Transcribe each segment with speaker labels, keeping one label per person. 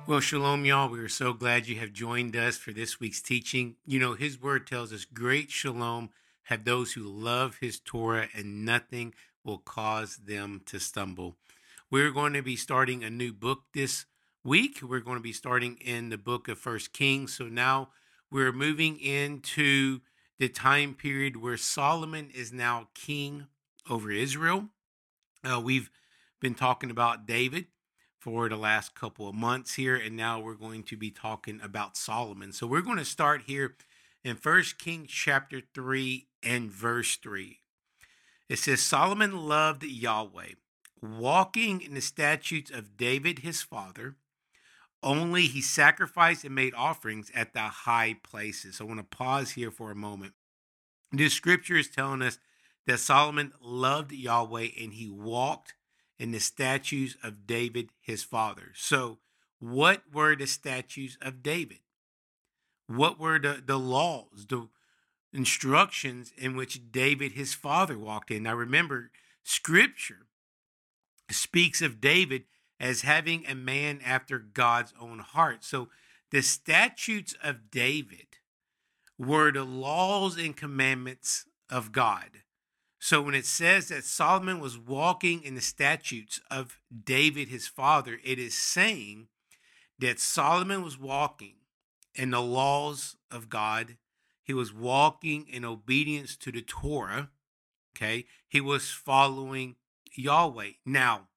Speaker 1: Well, shalom, y'all. We are so glad you have joined us for this week's teaching. You know, his word tells us great shalom have those who love his Torah, and nothing will cause them to stumble. We're going to be starting a new book this week. We're going to be starting in the book of First Kings. So now we're moving into the time period where Solomon is now king over Israel. We've been talking about David for the last couple of months here, and now we're going to be talking about Solomon. So we're going to start here in First Kings chapter 3 and verse 3. It says, Solomon loved Yahweh, walking in the statutes of David his father. Only he sacrificed and made offerings at the high places. So I want to pause here for a moment. This scripture is telling us that Solomon loved Yahweh and he walked in the statutes of David, his father. So, what were the statutes of David? What were the laws, the instructions in which David, his father, walked in? Now, remember, scripture speaks of David as having a man after God's own heart. So, the statutes of David were the laws and commandments of God. So when it says that Solomon was walking in the statutes of David, his father, it is saying that Solomon was walking in the laws of God. He was walking in obedience to the Torah. Okay. He was following Yahweh. Now,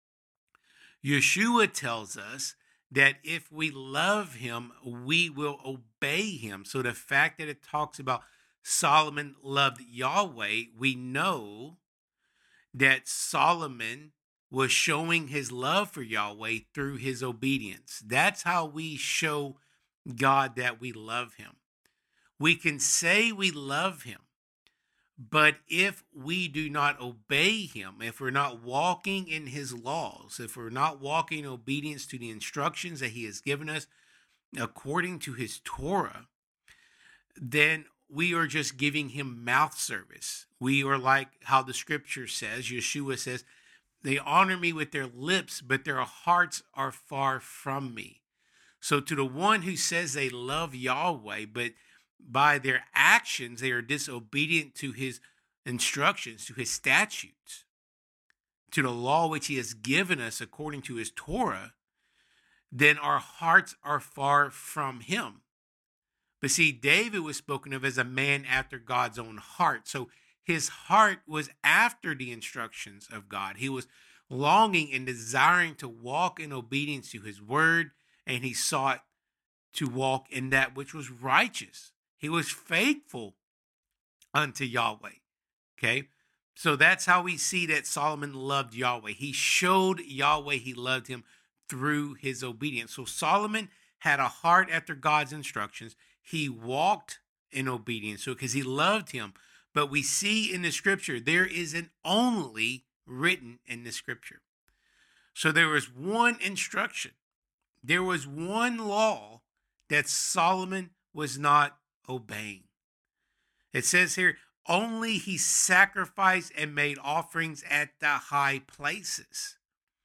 Speaker 1: Yeshua tells us that if we love him, we will obey him. So the fact that it talks about Solomon loved Yahweh, we know that Solomon was showing his love for Yahweh through his obedience. That's how we show God that we love him. We can say we love him, but if we do not obey him, if we're not walking in his laws, if we're not walking in obedience to the instructions that he has given us according to his Torah, then we are just giving him mouth service. We are like how the scripture says, Yeshua says, they honor me with their lips, but their hearts are far from me. So to the one who says they love Yahweh, but by their actions, they are disobedient to his instructions, to his statutes, to the law which he has given us according to his Torah, then our hearts are far from him. But see, David was spoken of as a man after God's own heart. So his heart was after the instructions of God. He was longing and desiring to walk in obedience to his word, and he sought to walk in that which was righteous. He was faithful unto Yahweh. Okay? So that's how we see that Solomon loved Yahweh. He showed Yahweh he loved him through his obedience. So Solomon had a heart after God's instructions. He walked in obedience, so because he loved him. But we see in the scripture, there is an only written in the scripture. So there was one instruction. There was one law that Solomon was not obeying. It says here, only he sacrificed and made offerings at the high places.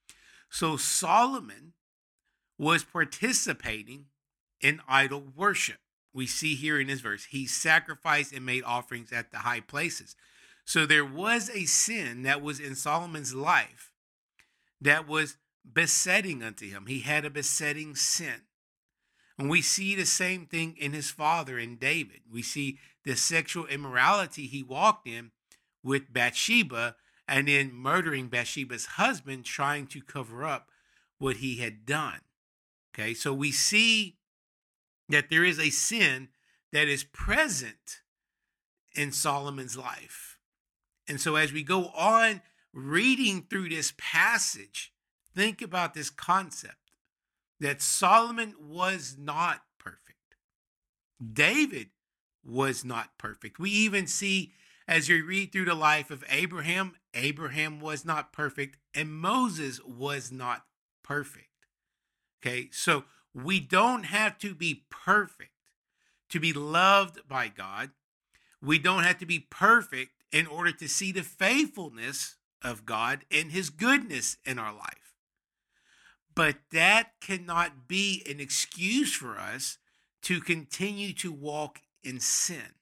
Speaker 1: So Solomon was participating in idol worship. We see here in this verse, he sacrificed and made offerings at the high places. So there was a sin that was in Solomon's life that was besetting unto him. He had a besetting sin. And we see the same thing in his father, in David. We see the sexual immorality he walked in with Bathsheba, and then murdering Bathsheba's husband, trying to cover up what he had done. Okay, so we see that there is a sin that is present in Solomon's life. And so as we go on reading through this passage, think about this concept that Solomon was not perfect. David was not perfect. We even see as you read through the life of Abraham, Abraham was not perfect and Moses was not perfect. Okay, so we don't have to be perfect to be loved by God. We don't have to be perfect in order to see the faithfulness of God and his goodness in our life. But that cannot be an excuse for us to continue to walk in sin.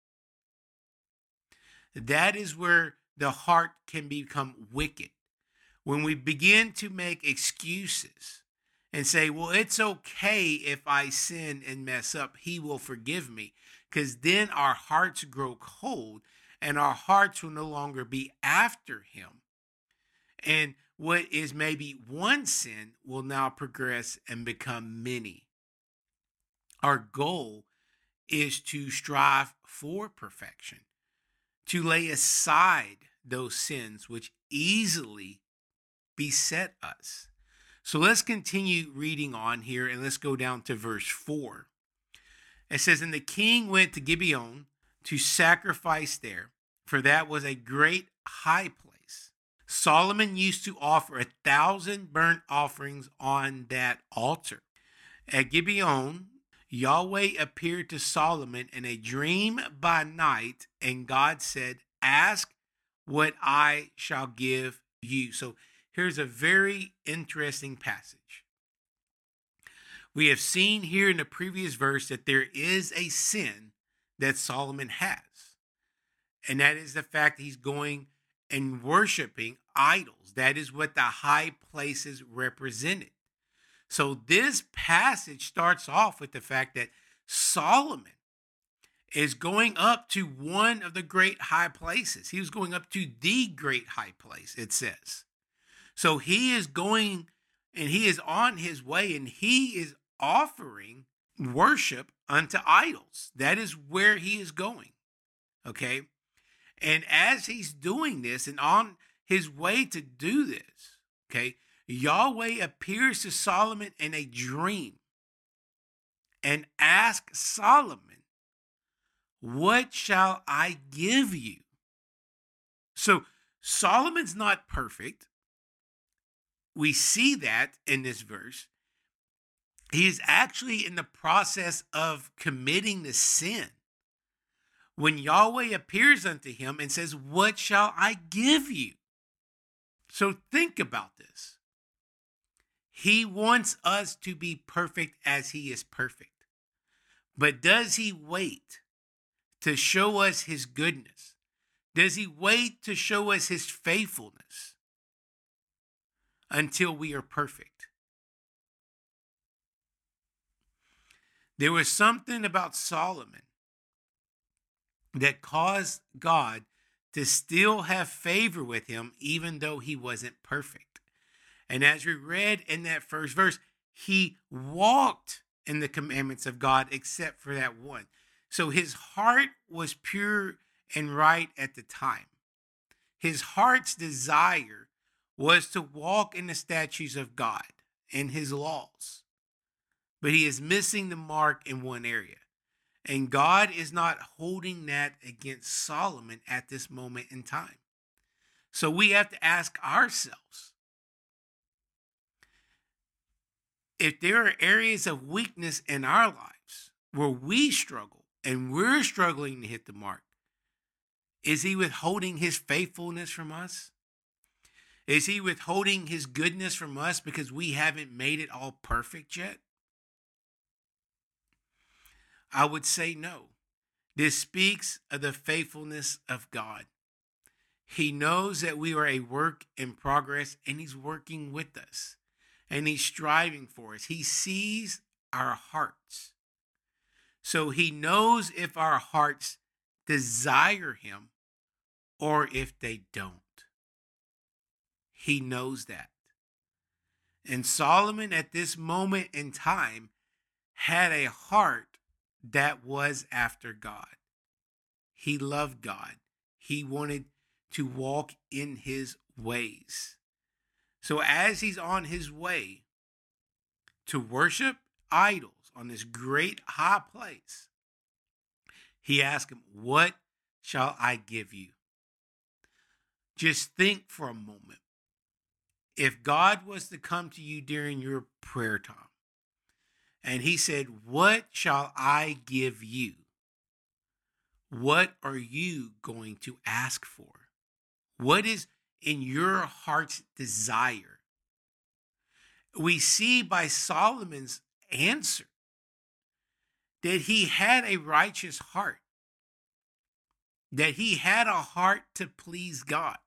Speaker 1: That is where the heart can become wicked. When we begin to make excuses and say, well, it's okay if I sin and mess up, he will forgive me. Because then our hearts grow cold and our hearts will no longer be after him. And what is maybe one sin will now progress and become many. Our goal is to strive for perfection, to lay aside those sins which easily beset us. So let's continue reading on here and let's go down to verse 4. It says, and the king went to Gibeon to sacrifice there, for that was a great high place. Solomon used to offer 1,000 burnt offerings on that altar. At Gibeon, Yahweh appeared to Solomon in a dream by night, and God said, ask what I shall give you. So here's a very interesting passage. We have seen here in the previous verse that there is a sin that Solomon has. And that is the fact that he's going and worshiping idols. That is what the high places represented. So this passage starts off with the fact that Solomon is going up to one of the great high places. He was going up to the great high place, it says. So he is going and he is on his way and he is offering worship unto idols. That is where he is going. Okay. And as he's doing this and on his way to do this, okay, Yahweh appears to Solomon in a dream and asks Solomon, what shall I give you? So Solomon's not perfect. We see that in this verse. He is actually in the process of committing the sin. When Yahweh appears unto him and says, what shall I give you? So think about this. He wants us to be perfect as he is perfect. But does he wait to show us his goodness? Does he wait to show us his faithfulness until we are perfect? There was something about Solomon that caused God to still have favor with him, even though he wasn't perfect. And as we read in that first verse, he walked in the commandments of God except for that one. So his heart was pure and right at the time. His heart's desire was to walk in the statutes of God and his laws. But he is missing the mark in one area. And God is not holding that against Solomon at this moment in time. So we have to ask ourselves, if there are areas of weakness in our lives where we struggle and we're struggling to hit the mark, is he withholding his faithfulness from us? Is he withholding his goodness from us because we haven't made it all perfect yet? I would say no. This speaks of the faithfulness of God. He knows that we are a work in progress and he's working with us and he's striving for us. He sees our hearts. So he knows if our hearts desire him or if they don't. He knows that. And Solomon at this moment in time had a heart that was after God. He loved God. He wanted to walk in his ways. So as he's on his way to worship idols on this great high place, he asked him, what shall I give you? Just think for a moment. If God was to come to you during your prayer time, and he said, what shall I give you? What are you going to ask for? What is in your heart's desire? we see by Solomon's answer that he had a righteous heart, that he had a heart to please God.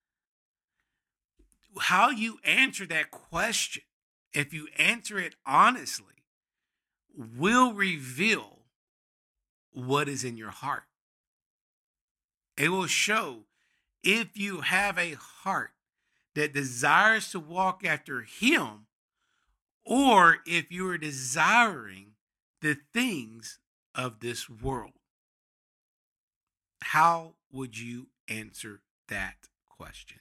Speaker 1: How you answer that question, if you answer it honestly, will reveal what is in your heart. It will show if you have a heart that desires to walk after him, or if you are desiring the things of this world. How would you answer that question?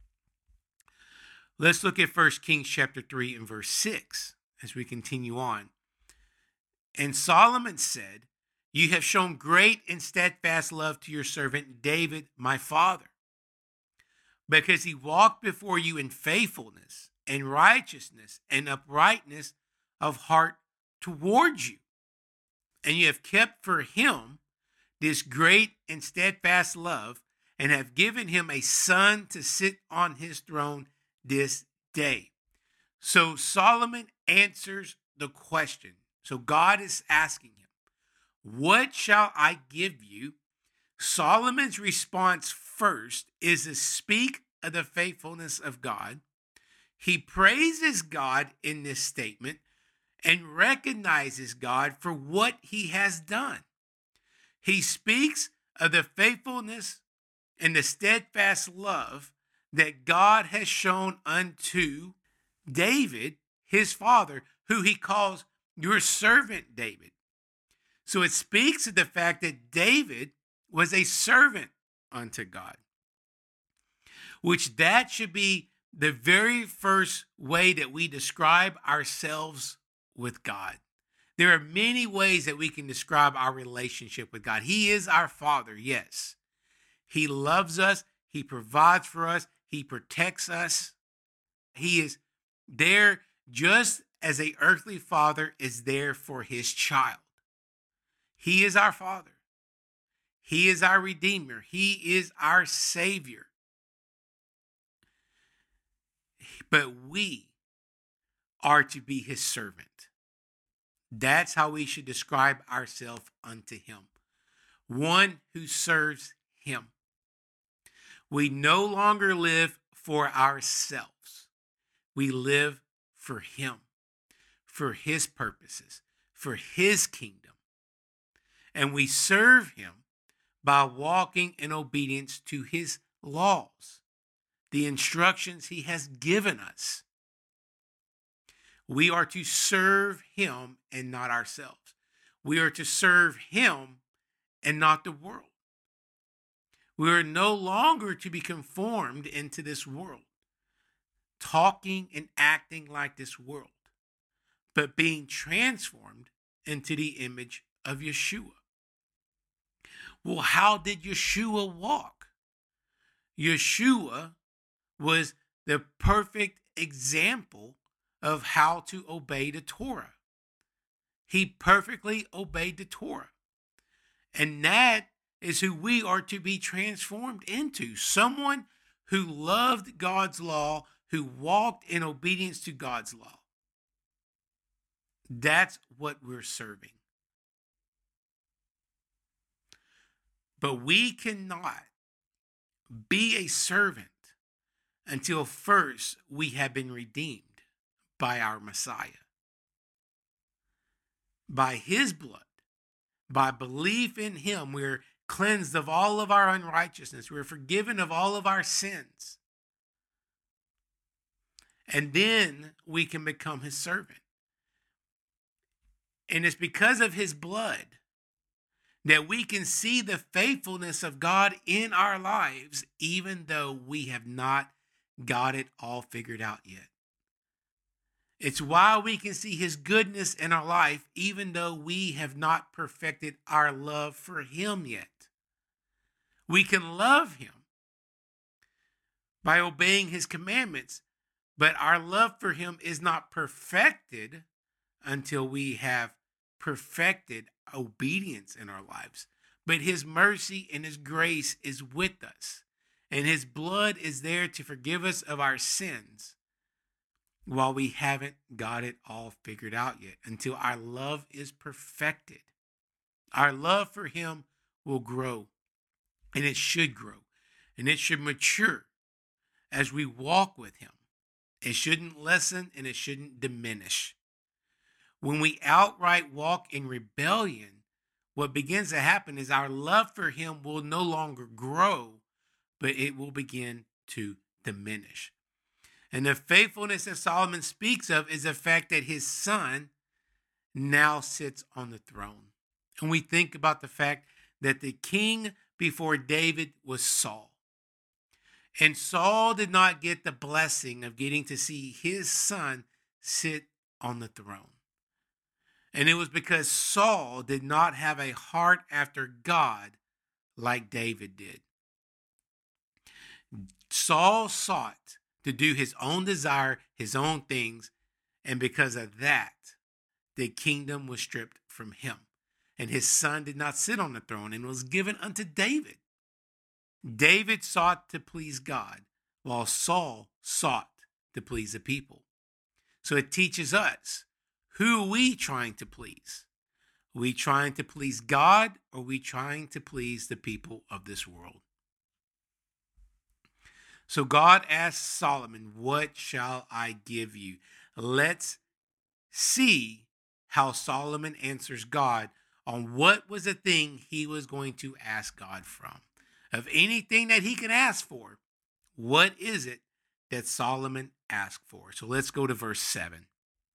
Speaker 1: Let's look at 1 Kings chapter 3 and verse 6 as we continue on. And Solomon said, "You have shown great and steadfast love to your servant David, my father, because he walked before you in faithfulness and righteousness and uprightness of heart towards you. And you have kept for him this great and steadfast love, and have given him a son to sit on his throne this day." So Solomon answers the question. So God is asking him, "What shall I give you?" Solomon's response first is to speak of the faithfulness of God. He praises God in this statement and recognizes God for what he has done. He speaks of the faithfulness and the steadfast love that God has shown unto David, his father, who he calls your servant David. So it speaks of the fact that David was a servant unto God, which that should be the very first way that we describe ourselves with God. There are many ways that we can describe our relationship with God. He is our Father, yes. He loves us. He provides for us. He protects us. He is there just as an earthly father is there for his child. He is our Father. He is our Redeemer. He is our Savior. But we are to be his servant. That's how we should describe ourselves unto him. One who serves him. We no longer live for ourselves. We live for him, for his purposes, for his kingdom. And we serve him by walking in obedience to his laws, the instructions he has given us. We are to serve him and not ourselves. We are to serve him and not the world. We are no longer to be conformed into this world, talking and acting like this world, but being transformed into the image of Yeshua. Well, how did Yeshua walk? Yeshua was the perfect example of how to obey the Torah. He perfectly obeyed the Torah. And that is who we are to be transformed into. Someone who loved God's law, who walked in obedience to God's law. That's what we're serving. But we cannot be a servant until first we have been redeemed by our Messiah. By his blood, by belief in him, we're cleansed of all of our unrighteousness. We're forgiven of all of our sins. And then we can become his servant. And it's because of his blood that we can see the faithfulness of God in our lives, even though we have not got it all figured out yet. It's why we can see his goodness in our life, even though we have not perfected our love for him yet. We can love him by obeying his commandments, but our love for him is not perfected until we have perfected obedience in our lives. But his mercy and his grace is with us, and his blood is there to forgive us of our sins. while we haven't got it all figured out yet, until our love is perfected. Our love for him will grow, and it should grow, and it should mature as we walk with him. It shouldn't lessen and it shouldn't diminish. When we outright walk in rebellion, what begins to happen is our love for him will no longer grow, but it will begin to diminish. And the faithfulness that Solomon speaks of is the fact that his son now sits on the throne. And we think about the fact that the king before David was Saul. And Saul did not get the blessing of getting to see his son sit on the throne. And it was because Saul did not have a heart after God like David did. Saul sought to do his own desire, his own things, and because of that, the kingdom was stripped from him. And his son did not sit on the throne and was given unto David. David sought to please God, while Saul sought to please the people. So it teaches us, who are we trying to please? Are we trying to please God, or are we trying to please the people of this world? So God asked Solomon, what shall I give you? Let's see how Solomon answers God on what was the thing he was going to ask God from. Of anything that he can ask for, what is it that Solomon asked for? So let's go to verse 7.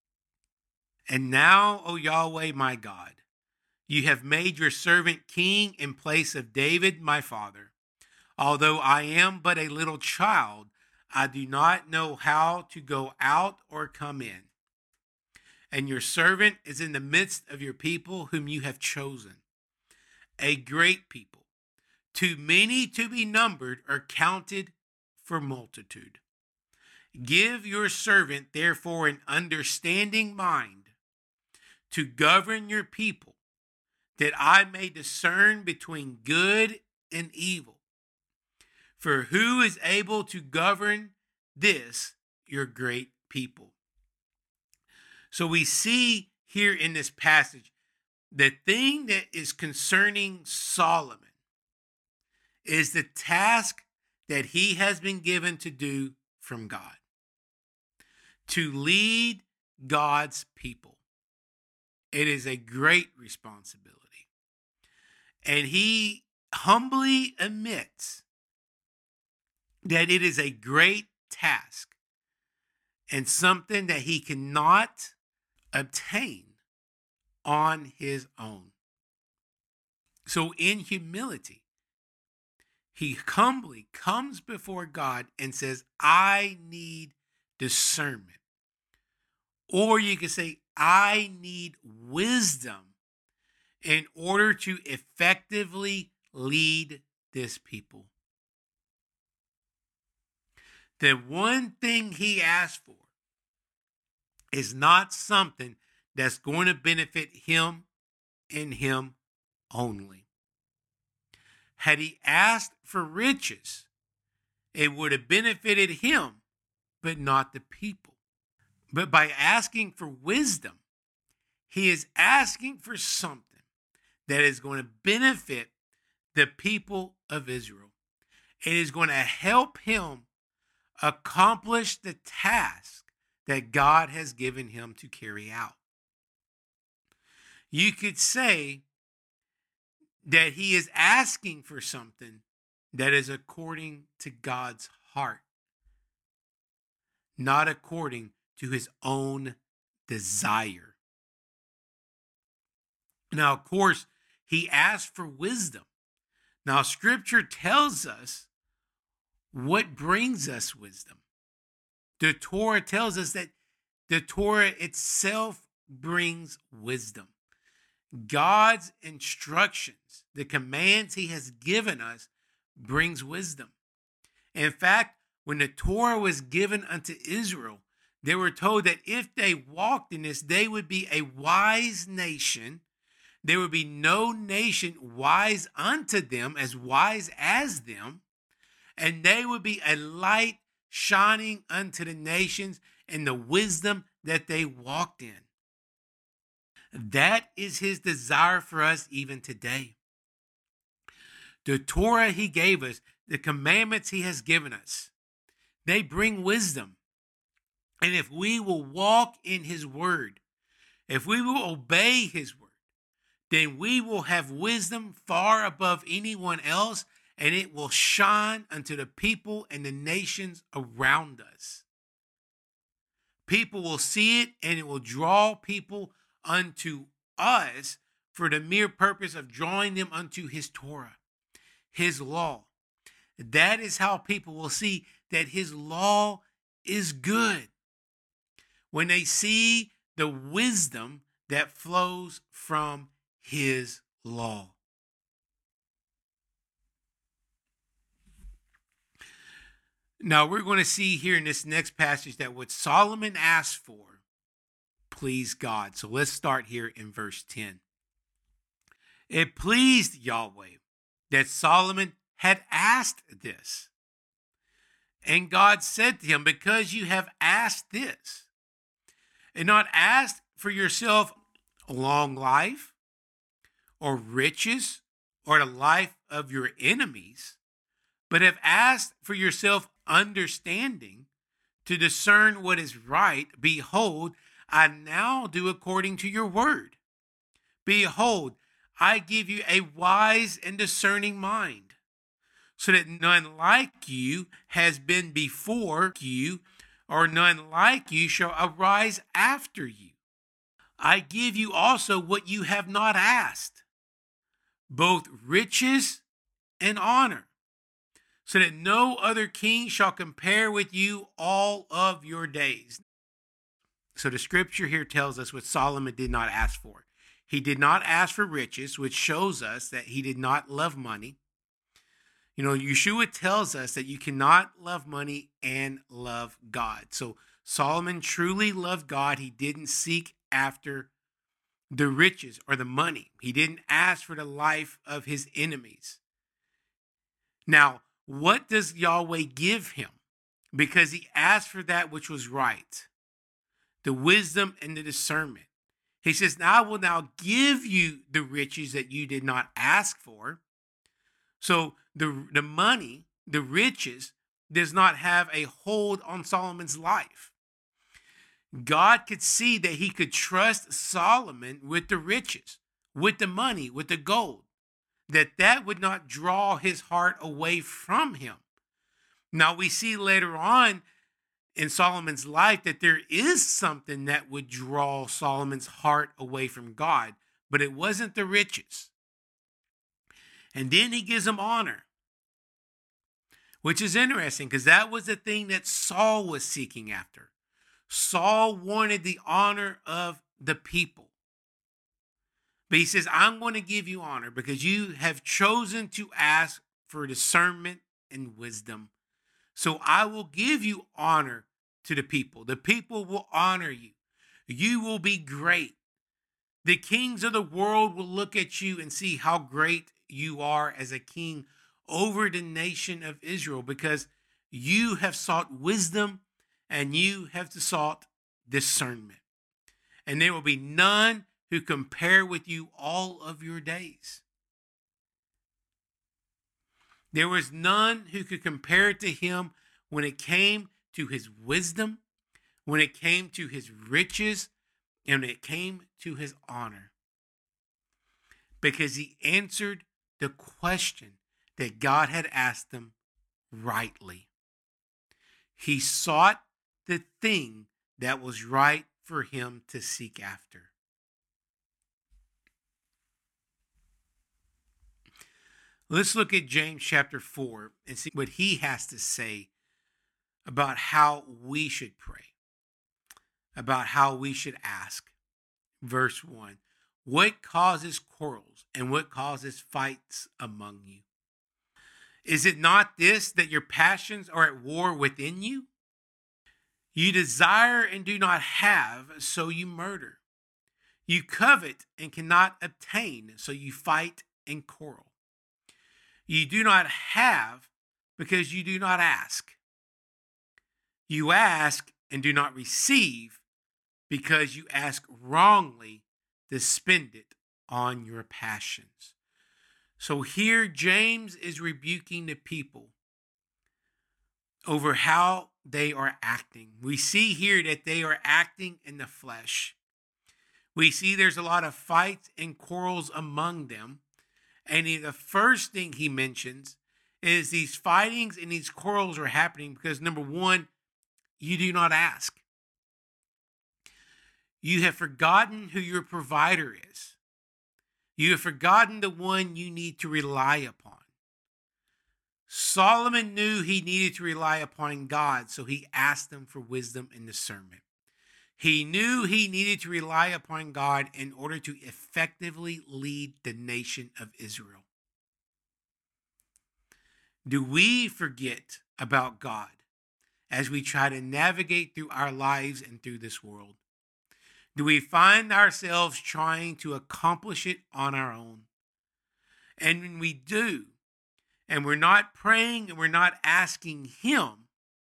Speaker 1: And now, O Yahweh, my God, you have made your servant king in place of David, my father. Although I am but a little child, I do not know how to go out or come in. And your servant is in the midst of your people whom you have chosen, a great people, too many to be numbered or counted for multitude. Give your servant, therefore, an understanding mind to govern your people, that I may discern between good and evil. For who is able to govern this, your great people? So we see here in this passage, the thing that is concerning Solomon is the task that he has been given to do from God, to lead God's people. It is a great responsibility. And he humbly admits that it is a great task and something that he cannot obtain on his own. So in humility, he humbly comes before God and says, I need discernment. Or you can say, I need wisdom in order to effectively lead this people. The one thing he asked for is not something that's going to benefit him and him only. Had he asked for riches, it would have benefited him, but not the people. But by asking for wisdom, he is asking for something that is going to benefit the people of Israel. It is going to help him accomplish the task that God has given him to carry out. You could say that he is asking for something that is according to God's heart, not according to his own desire. Now, of course, he asked for wisdom. Now, Scripture tells us what brings us wisdom. The Torah tells us that the Torah itself brings wisdom. God's instructions, the commands he has given us, brings wisdom. In fact, when the Torah was given unto Israel, they were told that if they walked in this, they would be a wise nation. There would be no nation wise unto them, as wise as them. And they would be a light shining unto the nations, and the wisdom that they walked in. That is his desire for us even today. The Torah he gave us, the commandments he has given us, they bring wisdom. And if we will walk in his word, if we will obey his word, then we will have wisdom far above anyone else, and it will shine unto the people and the nations around us. People will see it, and it will draw people unto us for the mere purpose of drawing them unto his Torah, his law. That is how people will see that his law is good. When they see the wisdom that flows from his law. Now we're going to see here in this next passage that what Solomon asked for pleased God. So let's start here in verse 10. It pleased Yahweh that Solomon had asked this. And God said to him, because you have asked this, and not asked for yourself a long life, or riches, or the life of your enemies, but have asked for yourself understanding to discern what is right, behold, I now do according to your word. Behold, I give you a wise and discerning mind, so that none like you has been before you, or none like you shall arise after you. I give you also what you have not asked, both riches and honor, so that no other king shall compare with you all of your days. So the scripture here tells us what Solomon did not ask for. He did not ask for riches, which shows us that he did not love money. You know, Yeshua tells us that you cannot love money and love God. So Solomon truly loved God. He didn't seek after the riches or the money. He didn't ask for the life of his enemies. Now, what does Yahweh give him? Because he asked for that which was right, the wisdom and the discernment. He says, now I will now give you the riches that you did not ask for. So the money, the riches, does not have a hold on Solomon's life. God could see that he could trust Solomon with the riches, with the money, with the gold, that would not draw his heart away from him. Now we see later on in Solomon's life that there is something that would draw Solomon's heart away from God, but it wasn't the riches. And then he gives him honor, which is interesting because that was the thing that Saul was seeking after. Saul wanted the honor of the people. But he says, I'm going to give you honor because you have chosen to ask for discernment and wisdom. So I will give you honor to the people. The people will honor you. You will be great. The kings of the world will look at you and see how great you are as a king over the nation of Israel because you have sought wisdom and you have sought discernment. And there will be none who compare with you all of your days. There was none who could compare to him when it came to his wisdom, when it came to his riches, and when it came to his honor. Because he answered the question that God had asked him rightly. He sought the thing that was right for him to seek after. Let's look at James chapter 4 and see what he has to say about how we should pray, about how we should ask. Verse 1, what causes quarrels and what causes fights among you? Is it not this, that your passions are at war within you? You desire and do not have, so you murder. You covet and cannot obtain, so you fight and quarrel. You do not have because you do not ask. You ask and do not receive because you ask wrongly to spend it on your passions. So here James is rebuking the people over how they are acting. We see here that they are acting in the flesh. We see there's a lot of fights and quarrels among them. And the first thing he mentions is these fightings and these quarrels are happening because, number one, you do not ask. You have forgotten who your provider is. You have forgotten the one you need to rely upon. Solomon knew he needed to rely upon God, so he asked him for wisdom and discernment. He knew he needed to rely upon God in order to effectively lead the nation of Israel. Do we forget about God as we try to navigate through our lives and through this world? Do we find ourselves trying to accomplish it on our own? And when we do, and we're not praying and we're not asking Him,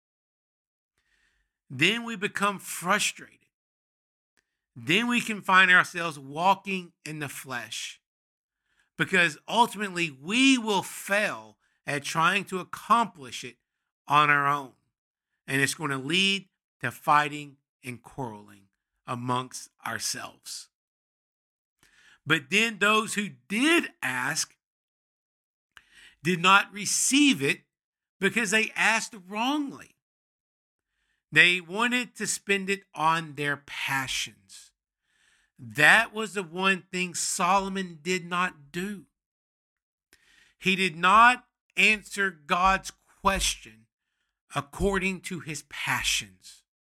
Speaker 1: then we become frustrated. Then we can find ourselves walking in the flesh, because ultimately we will fail at trying to accomplish it on our own. And it's going to lead to fighting and quarreling amongst ourselves. But then those who did ask did not receive it because they asked wrongly. They wanted to spend it on their passions. That was the one thing Solomon did not do. He did not answer God's question according to his passions.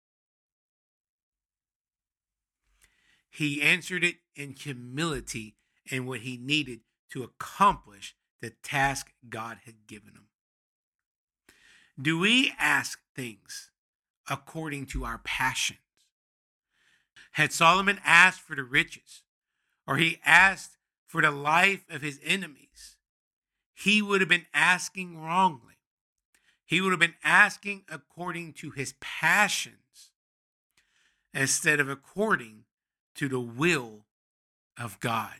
Speaker 1: He answered it in humility and what he needed to accomplish the task God had given him. Do we ask things according to our passions? Had Solomon asked for the riches, or he asked for the life of his enemies, he would have been asking wrongly. He would have been asking according to his passions instead of according to the will of God.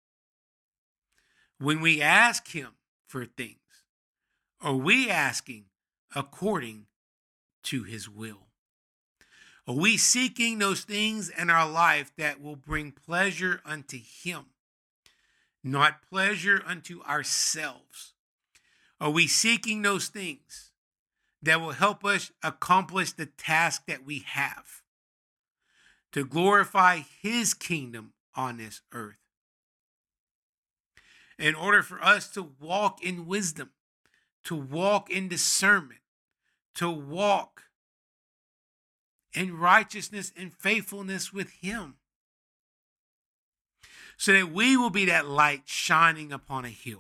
Speaker 1: When we ask him for things, are we asking according to his will? Are we seeking those things in our life that will bring pleasure unto him, not pleasure unto ourselves? Are we seeking those things that will help us accomplish the task that we have to glorify his kingdom on this earth? In order for us to walk in wisdom, to walk in discernment, to walk in righteousness and faithfulness with him, so that we will be that light shining upon a hill,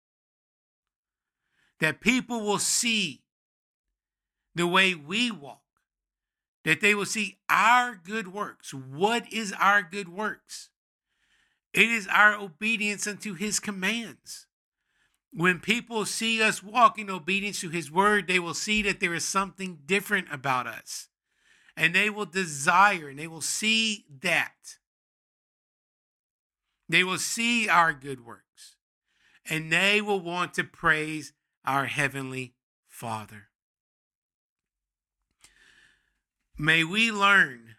Speaker 1: that people will see the way we walk, that they will see our good works. What is our good works? It is our obedience unto his commands. When people see us walk in obedience to his word, they will see that there is something different about us. And they will desire, and they will see that. They will see our good works. And they will want to praise our Heavenly Father. May we learn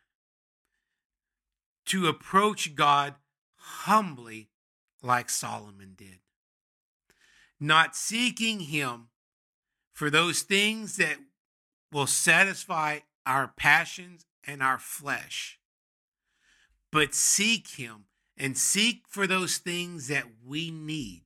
Speaker 1: to approach God humbly like Solomon did, not seeking him for those things that will satisfy our passions and our flesh, but seek him and seek for those things that we need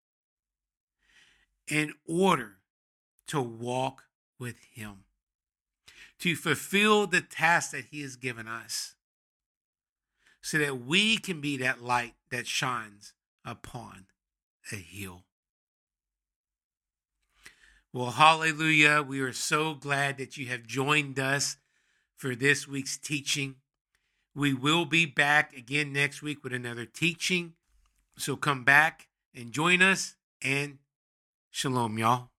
Speaker 1: in order to walk with him, to fulfill the task that he has given us, so that we can be that light that shines upon a hill. Well, hallelujah. We are so glad that you have joined us for this week's teaching. We will be back again next week with another teaching. So come back and join us, and shalom, y'all.